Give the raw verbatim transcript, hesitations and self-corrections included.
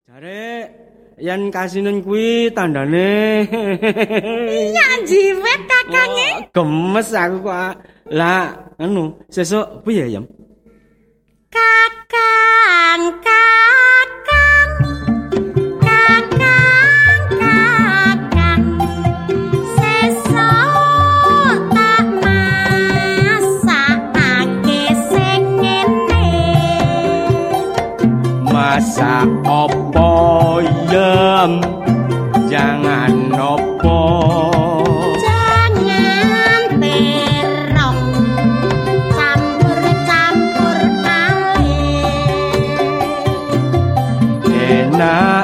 Jare yen kasinen kuwi tandane iya jiwet kakange. Oh, gemes aku kok. Lah anu sesuk piye ya? Kakang kakang kakang kakang sesuk tak masakake sing ngene. Masak opo yem jangan opo Jangan terong campur-campur alih. enak